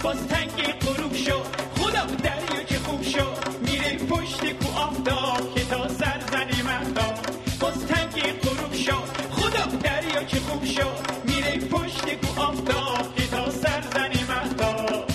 باز تنگ غروب شد خدا دریا که خوب شد میره پشت کو آفتاب که تا سر زنی مهتاب باز تنگ غروب شد خدا دریا که خوب شد میره پشت کو آفتاب که تا سر زنی مهتاب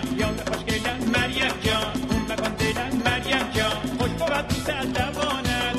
مریم جان، اون مکان دلم مریم جان، خوش بود دوست از دوانت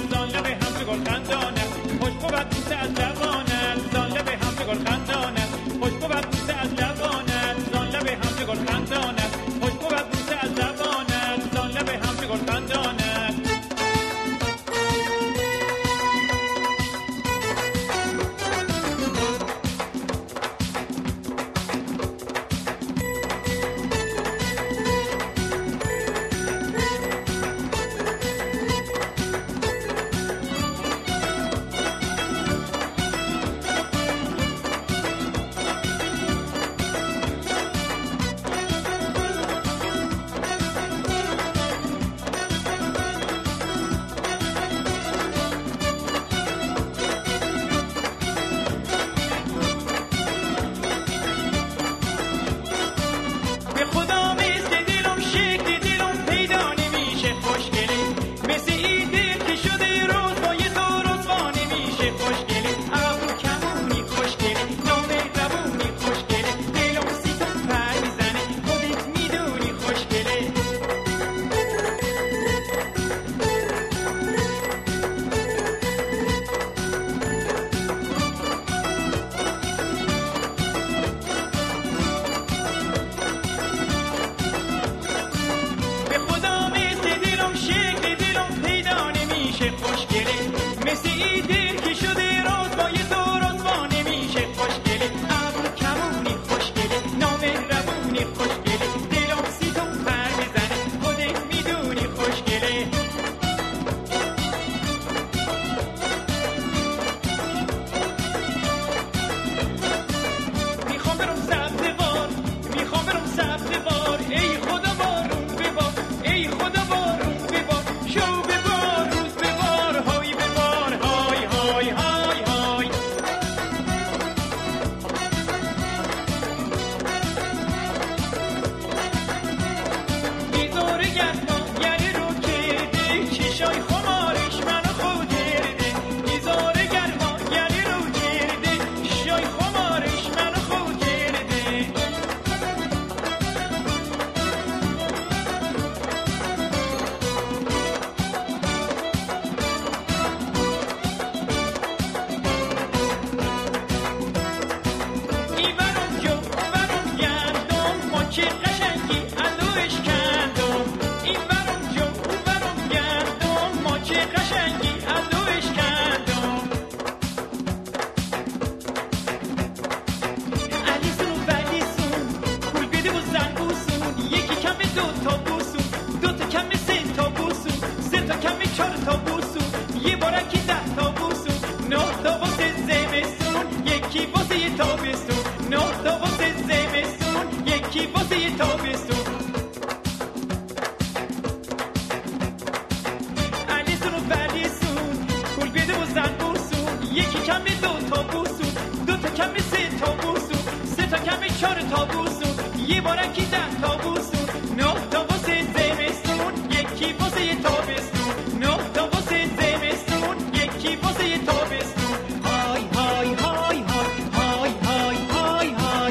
یکی کمی 2 تا بوسون، 2 تا کمی 3 تا بوسون، 3 تا کمی 4 تا بوسون، یه بارکی 10 تا بوسون، 9 تا واسه زمستون، یکی واسه تابستون، 9 تا واسه زمستون، یکی واسه تابستون. های های های های های های های های.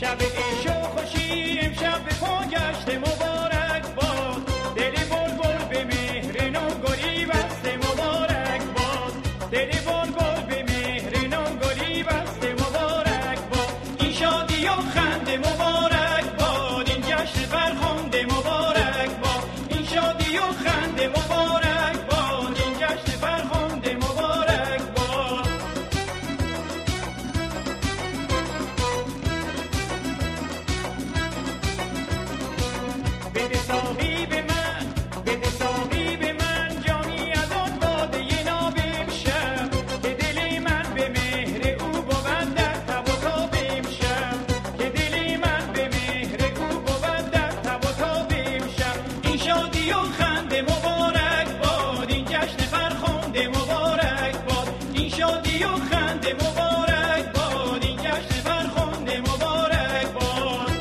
شب عیش و خوشی امشب به پا گشته مبارک باد، دل بلبل به مهر نوگلی بسته مبارک باد، دل بلبل به مهر نوگلی بسته مبارک باد. این شادی و خنده مبارک باد، این جشن فرخنده مبارک باد، این شادی و خنده مبارک باد، این جشن فرخنده مبارک باد. بده ساقی به من، بده ساقی به من جامی از آن باده ناب امشب، که دل من به مهر او بود در تب و تاب امشب، که دل من به مهر او بود در تب و تاب امشب. این شادی و خنده مبارک باد، این جشن فرخنده مبارک باد، این شادی و خنده مبارک باد، این جشن فرخنده مبارک باد.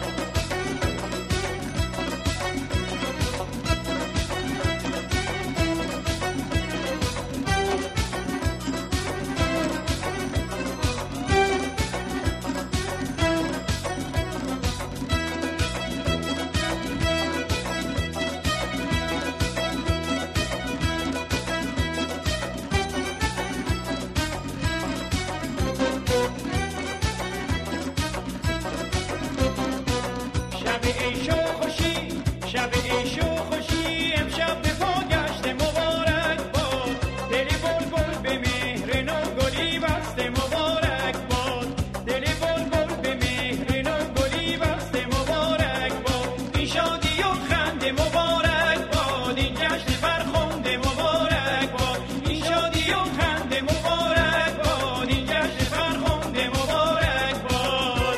شب عیش و خوشی، شب عیش و خوشی امشب به پا گشته مبارک باد، دل بلبل به مهر نوگلی بسته مبارک باد، دل بلبل به مهر نوگلی بسته مبارک باد. این شادی و خنده مبارک باد، این جشن فرخنده مبارک باد، این شادی و خنده مبارک باد، این جشن فرخنده مبارک باد.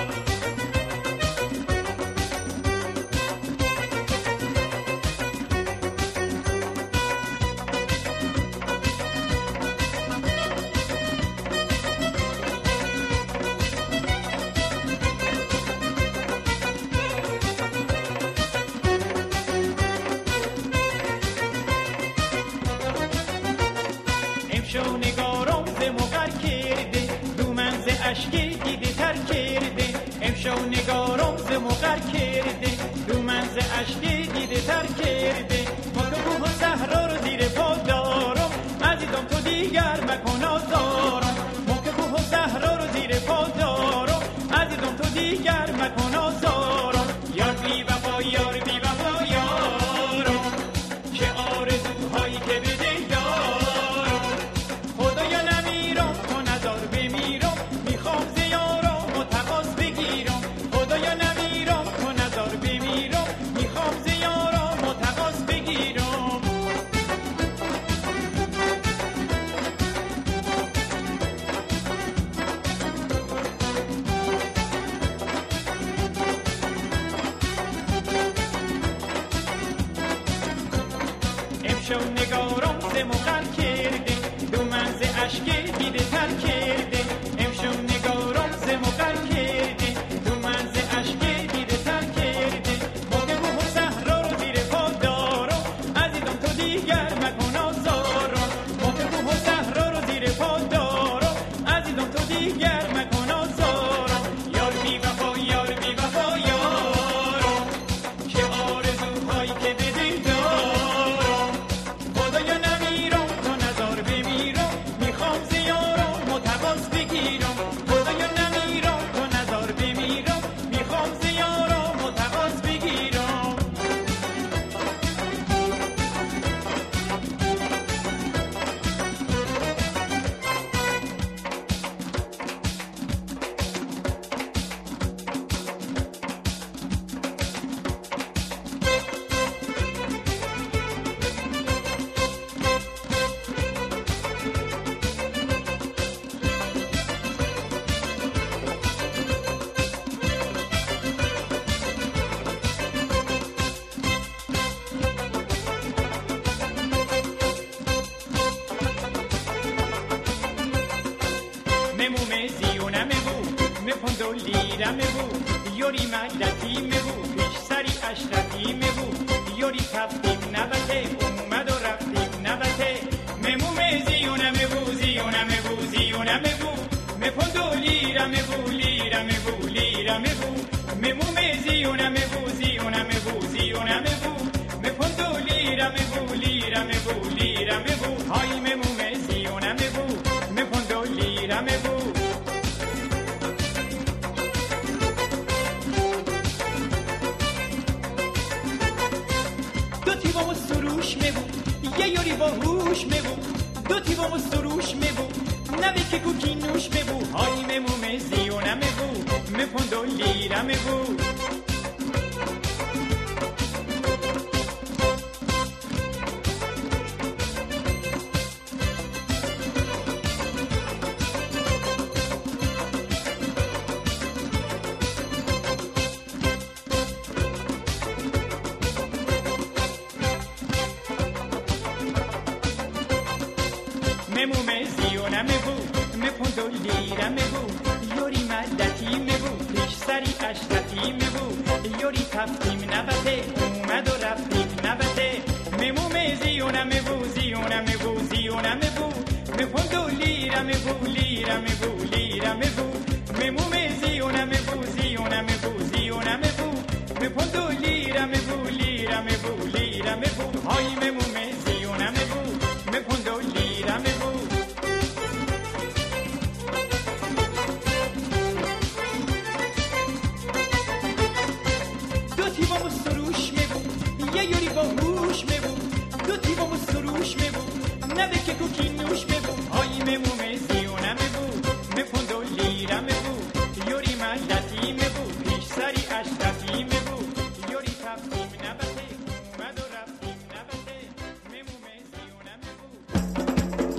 امشو نگارم ز مغر کرده، دومن ز اشکی دیده تر کرده، امشو نگارم ز مغر کرده، دومن ز اشکی دیده تر کرده. ما تو کوه و صحرا رو زیر پا دارم، عزیزم تو دیگر مکن آزارم، ما که کوه و صحرا رو زیر پا دارم، عزیزم تو دیگر مکن آزارم. یار بی وفا، یار بی وفا یارم، چه آرزوهایی که بده یارم. خدایا نمیرم تو نزار بمیرم، میخوام ز یارم و تقاص بگیرم، خدایا نمیرم تو نزار بمیرم، میخوام ز یارم و تقاص بگیرم. امشو نگارم ز مغر کرده، دومن ز اشکی دیده تر کرده، امشو نگارم ز مغر کرده، دومن ز اشکی دیده تر کرده. ما که کوه و صحرا رو زیر پا دارم، عزیزم تو دیگر مکن آزارم، ما که کوه و صحرا رو زیر پا دارم، عزیزم تو دیگر مکن آزارم. یار بی وفا، یار بی وفا یارم، چه آرزوهایی که بده دارم. خدایا نمیرم تو نزار بمیرم، میخوام ز یارم و تقاص بگیرم، خدایا نمیرم تو نزار بمیرم، میخوام ز یارم و تقاص بگیرم. لیرمه بود یوری مجلتی می بود پیش سری اشرفی می بود یوری تفتیم نبته اومد و رفتیم نبته مموم زیونمه بود زیونمه بود زیونمه بود مپندو لیرمه بود لیرمه بود لیرمه بود ممو مزیونه مبوزیونه مبوزیونه مبو مپندو لیره مبو لیره مبو لیره مبو های ممو مزیونه مبو مپندو لیره مبو دو تیوامو سروش مبو یه یوری با هوش مبو دو تیوامو سروش مبو نبی که کوکی نوش مبو های ممو مزیونه مبو مپندو لیره مبو ممو مزیونه مبو مپندو لیره مبو یوری مدتی مبو پیش سری اشتتی مبو یوری تفتیم نبته اومد و رفتیم نبته ممو مزیونه مبو زیونه مبو زیونه مبو مپندو لیره مبو لیره مبو لیره مبو ممو مزیونه مبو زیونه مبو زیونه مبو مپندو لیره مبو لیره مبو لیره مبو های ممو مزیونه مبو مپندو لیره مبو دو تیوامو سروش مبو یه یوری با هوش مبو دو تیوامو سروش مبو نبه که کوکی نوش مبو های ممو مزیونه مبو مپندو لیره مبو یوری مدتی مبو پیش سری اشتتی مبو یوری تفتیم نبته اومد و رفتیم نبته ممو مزیونه مبو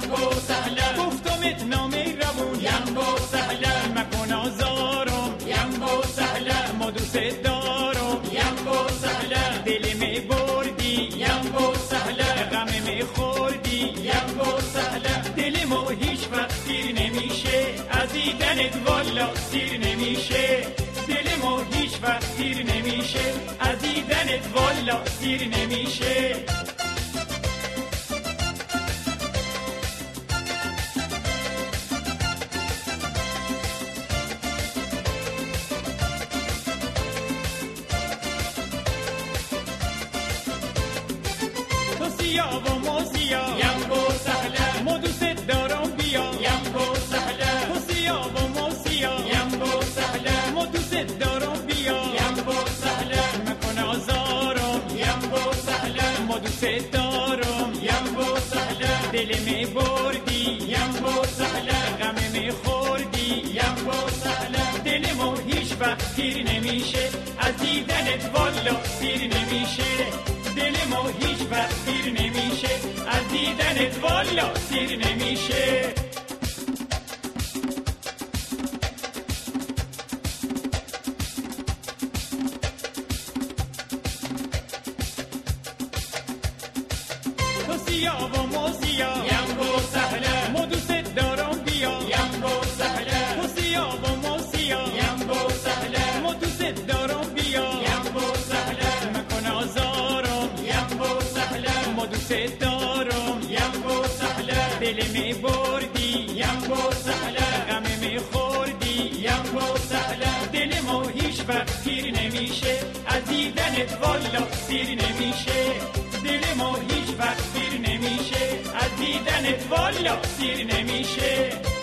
یمبو سهلا گفتمت نامه روون یمبو سهلا مکن آزارم یمبو سهلا ما دوست دارم یمبو سهلا دل می بردی یمبو سهلا غم می خوردی یمبو سهلا دل ما هیچ وقت سیر نمیشه از دیدنت والا سیر نمیشه دل ما هیچ وقت سیر نمیشه از دیدنت والا سیر نمیشه سیا و موسیا یمبو سهلا ما دوست دارم بیا یمبو سهلا سیا و موسیا یمبو سهلا ما دوست دارم بیا یمبو سهلا مکن آزارم یمبو سهلا ما دوست دارم یمبو سهلا دل می بردی یمبو سهلا غم می خوردی یمبو سهلا دل ما هیچ وقت تیر نمیشه از دیدنت والا سیر نمیشه دل ما هیچ وقت سیر نمیشه از دیدنت والا سیر نمیشه سیا و موسیا یمبو سهلا ما دوست دارم بیا یمبو سهلا سیا و موسیا یمبو سهلا ما دوست دارم بیا یمبو سهلا مکن آزارم یمبو سهلا ما دوست دارم یمبو سهلا دل می بردی یمبو سهلا غم می خوردی یمبو سهلا دل ما هیچ وقت تیر نمیشه از دیدنت والا سیر نمیشه دل ما هیچ وقت سیر نمیشه از دیدنت والا سیر نمیشه